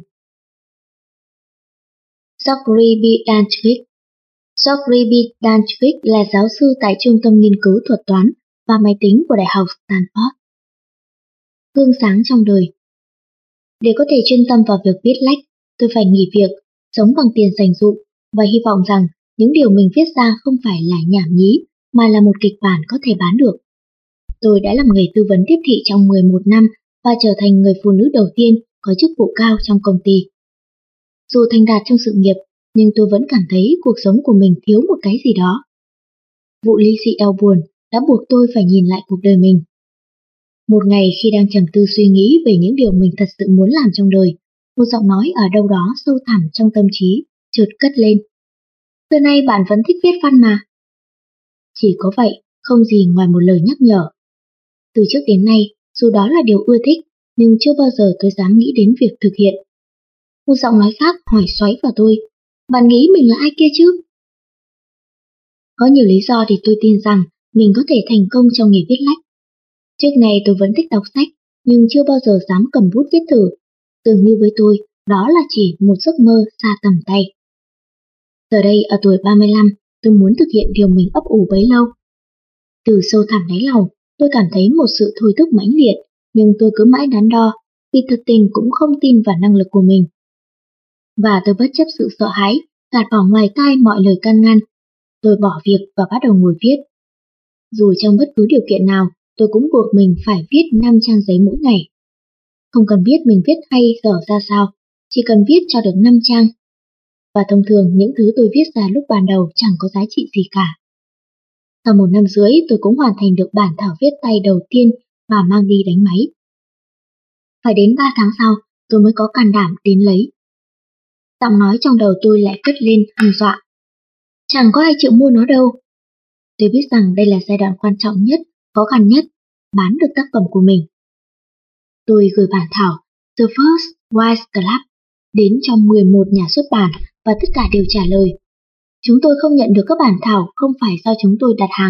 Zachary B. Dantzig. Zachary B. Dantzig là giáo sư tại Trung tâm Nghiên cứu Thuật toán và Máy tính của Đại học Stanford. Gương sáng trong đời. Để có thể chuyên tâm vào việc viết lách, tôi phải nghỉ việc, sống bằng tiền dành dụm và hy vọng rằng những điều mình viết ra không phải là nhảm nhí, mà là một kịch bản có thể bán được. Tôi đã làm nghề tư vấn tiếp thị trong 11 năm và trở thành người phụ nữ đầu tiên có chức vụ cao trong công ty. Dù thành đạt trong sự nghiệp, nhưng tôi vẫn cảm thấy cuộc sống của mình thiếu một cái gì đó. Vụ ly dị đau buồn đã buộc tôi phải nhìn lại cuộc đời mình. Một ngày khi đang trầm tư suy nghĩ về những điều mình thật sự muốn làm trong đời, một giọng nói ở đâu đó sâu thẳm trong tâm trí chợt cất lên. Xưa nay bạn vẫn thích viết văn mà. Chỉ có vậy, không gì ngoài một lời nhắc nhở. Từ trước đến nay, dù đó là điều ưa thích, nhưng chưa bao giờ tôi dám nghĩ đến việc thực hiện. Một giọng nói khác hỏi xoáy vào tôi. Bạn nghĩ mình là ai kia chứ? Có nhiều lý do để tôi tin rằng mình có thể thành công trong nghề viết lách. Trước này tôi vẫn thích đọc sách, nhưng chưa bao giờ dám cầm bút viết thử. Dường như với tôi, đó là chỉ một giấc mơ xa tầm tay. Giờ đây ở tuổi 35, tôi muốn thực hiện điều mình ấp ủ bấy lâu. Từ sâu thẳm đáy lòng, tôi cảm thấy một sự thôi thúc mãnh liệt, nhưng tôi cứ mãi đắn đo, vì thực tình cũng không tin vào năng lực của mình. Và tôi bất chấp sự sợ hãi, gạt bỏ ngoài tai mọi lời can ngăn. Tôi bỏ việc và bắt đầu ngồi viết. Dù trong bất cứ điều kiện nào, tôi cũng buộc mình phải viết 5 trang giấy mỗi ngày. Không cần biết mình viết hay dở ra sao, chỉ cần viết cho được 5 trang. Và thông thường những thứ tôi viết ra lúc ban đầu chẳng có giá trị gì cả. Sau 1 năm rưỡi tôi cũng hoàn thành được bản thảo viết tay đầu tiên và mang đi đánh máy. Phải đến 3 tháng sau, tôi mới có can đảm đến lấy. Giọng nói trong đầu tôi lại cất lên hăm dọa. Chẳng có ai chịu mua nó đâu. Tôi biết rằng đây là giai đoạn quan trọng nhất, khó khăn nhất, bán được tác phẩm của mình. Tôi gửi bản thảo The First Wise Club đến cho 11 nhà xuất bản và tất cả đều trả lời. Chúng tôi không nhận được các bản thảo không phải do chúng tôi đặt hàng.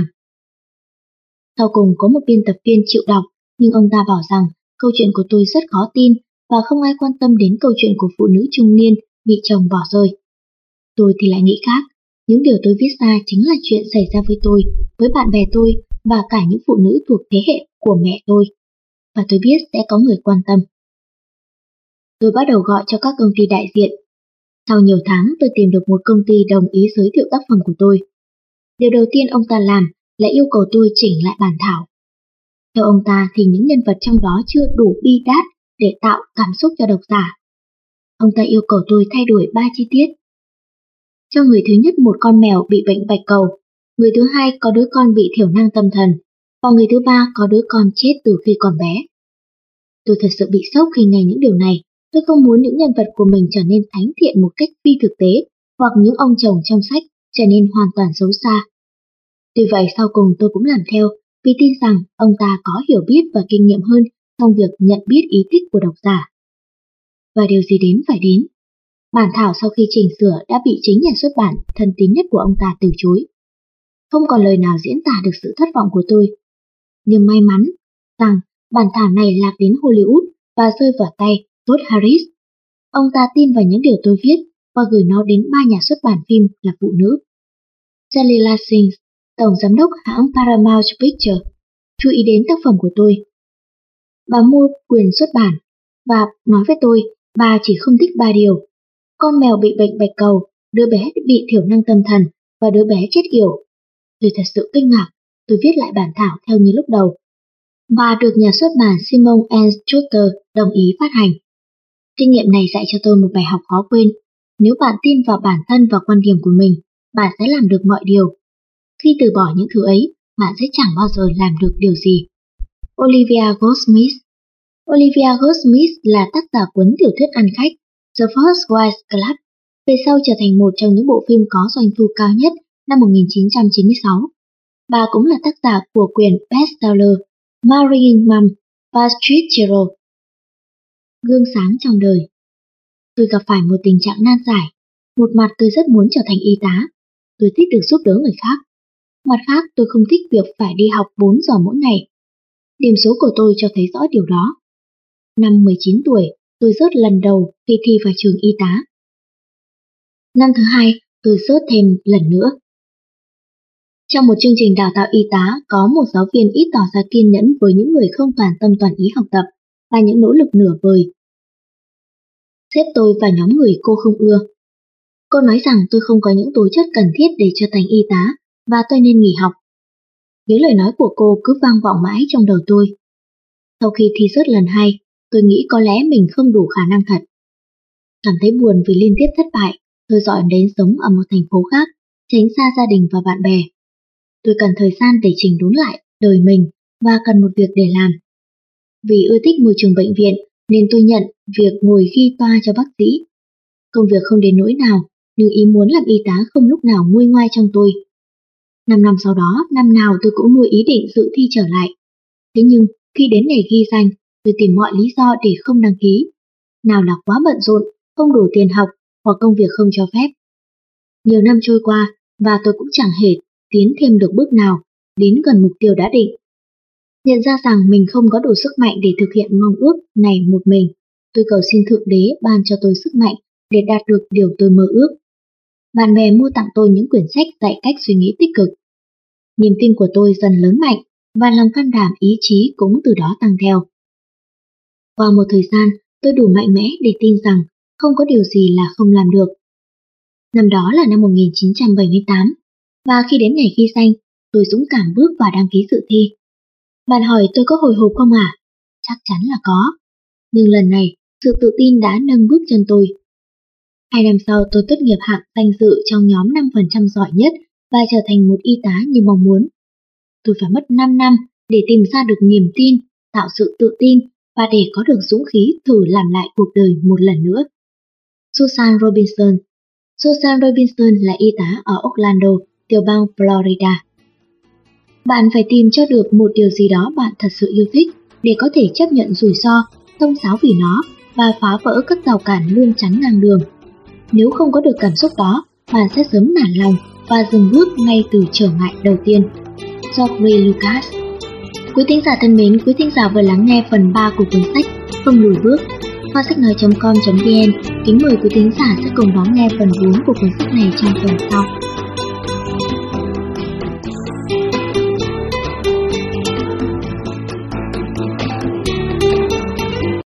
Sau cùng có một biên tập viên chịu đọc, nhưng ông ta bảo rằng câu chuyện của tôi rất khó tin và không ai quan tâm đến câu chuyện của phụ nữ trung niên bị chồng bỏ rơi. Tôi thì lại nghĩ khác, những điều tôi viết ra chính là chuyện xảy ra với tôi, với bạn bè tôi và cả những phụ nữ thuộc thế hệ của mẹ tôi. Và tôi biết sẽ có người quan tâm. Tôi bắt đầu gọi cho các công ty đại diện. Sau nhiều tháng tôi tìm được một công ty đồng ý giới thiệu tác phẩm của tôi. Điều đầu tiên ông ta làm là yêu cầu tôi chỉnh lại bản thảo. Theo ông ta thì những nhân vật trong đó chưa đủ bi đát để tạo cảm xúc cho độc giả. Ông ta yêu cầu tôi thay đổi 3 chi tiết. Cho người thứ nhất một con mèo bị bệnh bạch cầu, người thứ hai có đứa con bị thiểu năng tâm thần, và người thứ ba có đứa con chết từ khi còn bé. Tôi thật sự bị sốc khi nghe những điều này. Tôi không muốn những nhân vật của mình trở nên thánh thiện một cách phi thực tế, hoặc những ông chồng trong sách trở nên hoàn toàn xấu xa. Tuy vậy sau cùng tôi cũng làm theo, vì tin rằng ông ta có hiểu biết và kinh nghiệm hơn trong việc nhận biết ý thích của độc giả. Và điều gì đến phải đến. Bản thảo sau khi chỉnh sửa đã bị chính nhà xuất bản thân tín nhất của ông ta từ chối. Không còn lời nào diễn tả được sự thất vọng của tôi. Nhưng may mắn rằng bản thảo này lạc đến Hollywood và rơi vào tay Todd Harris. Ông ta tin vào những điều tôi viết và gửi nó đến 3 nhà xuất bản phim là phụ nữ. Jalila Singh, tổng giám đốc hãng Paramount Pictures, chú ý đến tác phẩm của tôi. Bà mua quyền xuất bản và nói với tôi bà chỉ không thích 3 điều: con mèo bị bệnh bạch cầu, đứa bé bị thiểu năng tâm thần và đứa bé chết yểu. Tôi thật sự kinh ngạc, tôi viết lại bản thảo theo như lúc đầu. Và được nhà xuất bản Simon & Schuster đồng ý phát hành. Kinh nghiệm này dạy cho tôi một bài học khó quên. Nếu bạn tin vào bản thân và quan điểm của mình, bạn sẽ làm được mọi điều. Khi từ bỏ những thứ ấy, bạn sẽ chẳng bao giờ làm được điều gì. Olivia Goldsmith. Olivia Goldsmith là tác giả cuốn tiểu thuyết ăn khách The First Wise Club, về sau trở thành một trong những bộ phim có doanh thu cao nhất năm 1996. Bà cũng là tác giả của quyển bestseller Marrying Mom và Street Hero. Gương sáng trong đời. Tôi gặp phải một tình trạng nan giải. Một mặt tôi rất muốn trở thành y tá. Tôi thích được giúp đỡ người khác. Mặt khác tôi không thích việc phải đi học 4 giờ mỗi ngày. Điểm số của tôi cho thấy rõ điều đó. Năm 19 tuổi, tôi rớt lần đầu khi thi vào trường y tá. Năm thứ hai, tôi rớt thêm lần nữa. Trong một chương trình đào tạo y tá, có một giáo viên ít tỏ ra kiên nhẫn với những người không toàn tâm toàn ý học tập và những nỗ lực nửa vời. Xếp tôi vào nhóm người cô không ưa. Cô nói rằng tôi không có những tố chất cần thiết để trở thành y tá và tôi nên nghỉ học. Những lời nói của cô cứ vang vọng mãi trong đầu tôi. Sau khi thi rớt lần 2, tôi nghĩ có lẽ mình không đủ khả năng thật. Cảm thấy buồn vì liên tiếp thất bại, tôi dọn đến sống ở một thành phố khác, tránh xa gia đình và bạn bè. Tôi cần thời gian để chỉnh đốn lại đời mình và cần một việc để làm. Vì ưa thích môi trường bệnh viện nên tôi nhận việc ngồi ghi toa cho bác sĩ. Công việc không đến nỗi nào, nhưng ý muốn làm y tá không lúc nào nguôi ngoai trong tôi. 5 năm sau đó, năm nào tôi cũng nuôi ý định dự thi trở lại. Thế nhưng, khi đến ngày ghi danh, tôi tìm mọi lý do để không đăng ký. Nào là quá bận rộn, không đủ tiền học, hoặc công việc không cho phép. Nhiều năm trôi qua, và tôi cũng chẳng hề tiến thêm được bước nào đến gần mục tiêu đã định. Nhận ra rằng mình không có đủ sức mạnh để thực hiện mong ước này một mình, tôi cầu xin Thượng Đế ban cho tôi sức mạnh để đạt được điều tôi mơ ước. Bạn bè mua tặng tôi những quyển sách dạy cách suy nghĩ tích cực. Niềm tin của tôi dần lớn mạnh và lòng can đảm ý chí cũng từ đó tăng theo. Qua một thời gian, tôi đủ mạnh mẽ để tin rằng không có điều gì là không làm được. Năm đó là năm 1978, và khi đến ngày ghi danh, tôi dũng cảm bước vào đăng ký dự thi. Bạn hỏi tôi có hồi hộp không à? Chắc chắn là có. Nhưng lần này, sự tự tin đã nâng bước chân tôi. 2 năm sau tôi tốt nghiệp hạng danh dự trong nhóm 5% giỏi nhất và trở thành một y tá như mong muốn. Tôi phải mất 5 năm để tìm ra được niềm tin, tạo sự tự tin và để có được dũng khí thử làm lại cuộc đời một lần nữa. Susan Robinson. Susan Robinson là y tá ở Orlando, tiểu bang Florida. Bạn phải tìm cho được một điều gì đó bạn thật sự yêu thích để có thể chấp nhận rủi ro, xông xáo vì nó và phá vỡ các rào cản luôn chắn ngang đường. Nếu không có được cảm xúc đó, bạn sẽ sớm nản lòng và dừng bước ngay từ trở ngại đầu tiên. Geoffrey Lucas. Quý thính giả thân mến, quý thính giả vừa lắng nghe phần 3 của cuốn sách Không lùi bước. Kho sách nói.com.vn kính mời quý thính giả sẽ cùng đón nghe phần 4 của cuốn sách này trong tuần sau.